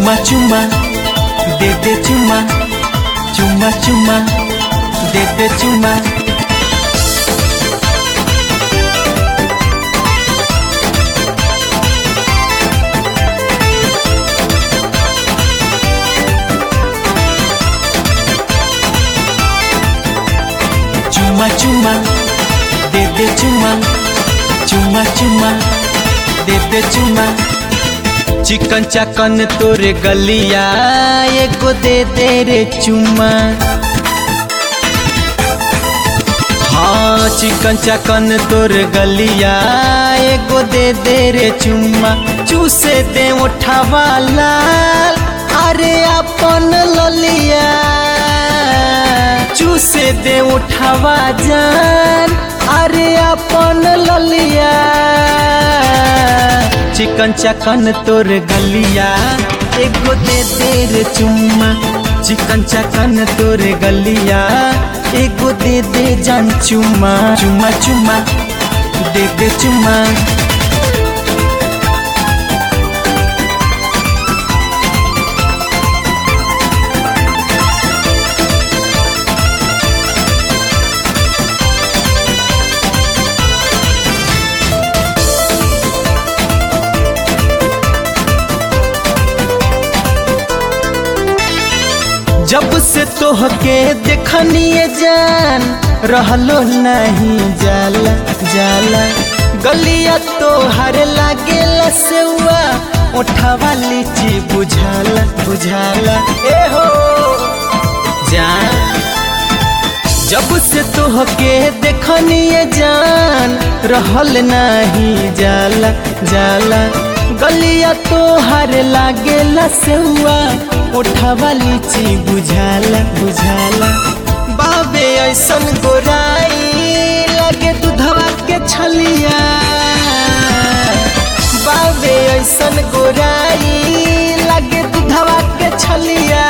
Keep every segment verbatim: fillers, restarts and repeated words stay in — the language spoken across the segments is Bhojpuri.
चुमा चुमा दे दे चुमा, चुमा चुमा दे दे चुमा। चुमा चुमा दे दे चुमा, चुमा चुमा दे दे चुमा। चिकन चाकन तोरे गलिया एगो दे दे रे चुमा। हाँ चिकन चाकन तोरे गलिया एगो दे दे रे चुमा। चूसे दे उठावा लाल अरे अपन ललिया, चूसे दे उठावा जान अरे अपन ललिया। चिकन चाकन तोर गलिया एगो दे दे रे चुम्मा। चिकन चाकन तोर गलिया एगो दे दे जान चुम्मा। चुम्मा चुम्मा दे दे चुम्मा। जब से तोहके देखनिए जान रहलो नहीं जाला जाला। गलिया तोहर लागेला सेवा उठावा लीची बुझाला बुझाला। ए हो जान जब से तोहके देखनिए जान रहल नहीं जाला जाला। गलिया तोहर लागेला सेवा उठावा लीची बुझाला बुझाला। बाबे ऐसन गोराई लगे दूधवा के छलिया। बाबे ऐसन गोराई लगे दूधवा के छलिया।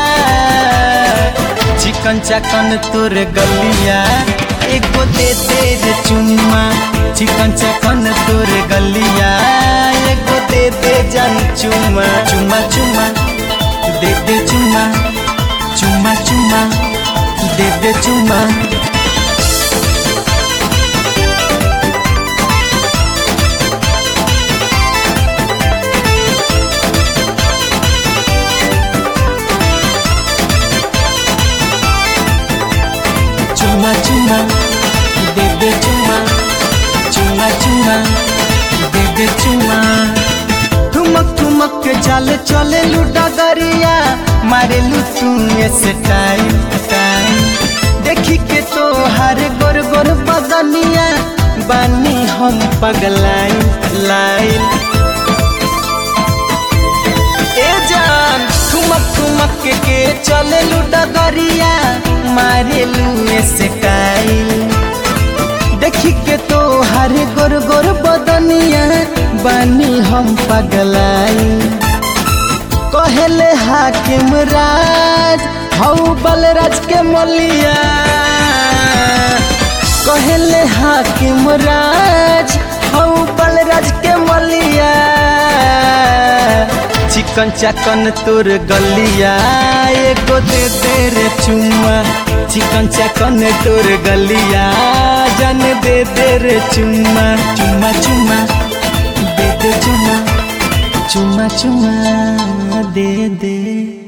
चिकन चाकन तोर गलिया एगो दे दे रे चुम्मा। चिकन चाकन तोर गलिया एगो दे दे जान चुम्मा। चुम्मा चुम्मा दे दे चुम्मा, चुम्मा चुम्मा दे दे चुम्मा। चुम्मा चुम्मा दे दे चुम्मा, चुम्मा चुम्मा दे दे चुम्मा। ठुमक ठुमक के चाल चले लूटा गरिया मारे लू तुम टाइम टाइम। देखी के तो हर गोर गोर बदनिया बानी हम पगलाई लाइल। ए जान ठुमक ठुमक के चले लूटा गरिया मारे लू टाइम। देखी के तो हर गोर गोर बदनिया बानी हम पगलाई। कहले हाकिम राज हऊ बलराज के मलिया। कहले हाकिम राज हऊ बलराज के मलिया। चिकन चाकन तोर गलिया एगो दे दे रे चुम्मा। चिकन चाकन तोर गलिया जान दे दे रे चुम्मा। चुम्मा चुम्मा दे दे चुम्मा, चुम्मा चुम्मा दे दे।